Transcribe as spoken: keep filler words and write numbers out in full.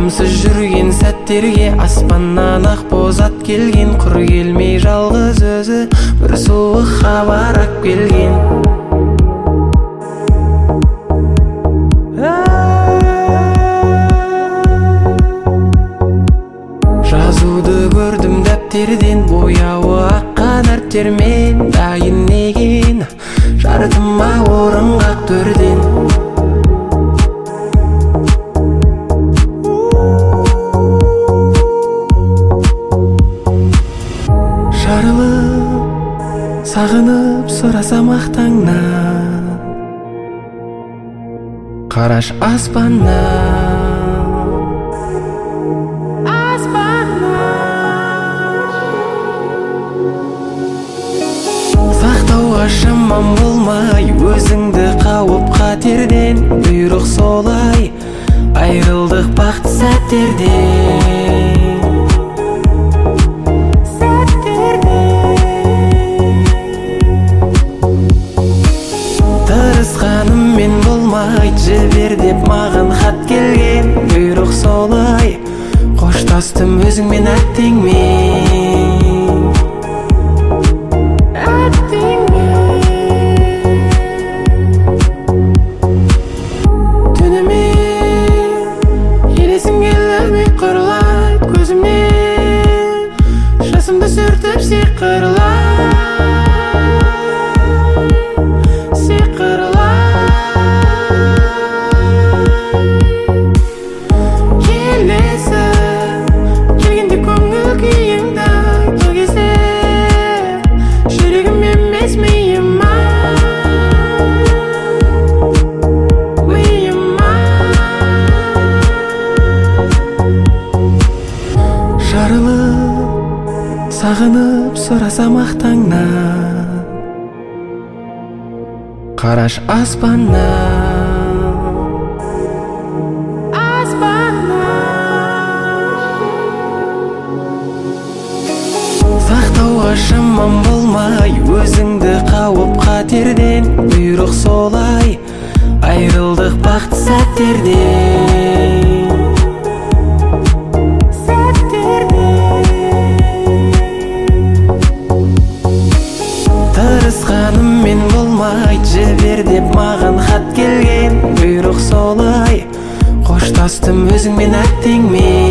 Қамсыз жүрген сәттерге аспаннан ақ боз ат келген. Құр келмей жалғыз өзі бір суық хабар ақ келген. Жазуды көрдім дәптерден, бояуы аққан әріптермен. Дайын неген жарытыма орын қақ төрден. Жарылып, сағынып сұрасам ақ таңнан, қараш аспаннан, аспаннан. Сақтауға шамам болмай, өзіңді қауып қатерден. Бұйрық солай, айрылдық бақытты сәттерден. Тырысқаныммен болмай, жібер деп маған хат келген. Бұйрық солай, қоштастым өзіңмен әттеңмен. Әттеңмен. Түнімен елесің келмей қырлайды көзімнен. Жасымды сүртіп сиқырлай. Жарылып, сағынып сұрасам ақ таңнан, қараш аспаннан, аспаннан. Сақтауға шамам болмай, өзіңді қауып қатерден. Бұйрық солай, айрылдық бақытты сәттерден. Тырысқаныммен болмай, жібер деп маған хат келген. Бұйрық солай, қоштастым өзіңмен әттеңмен.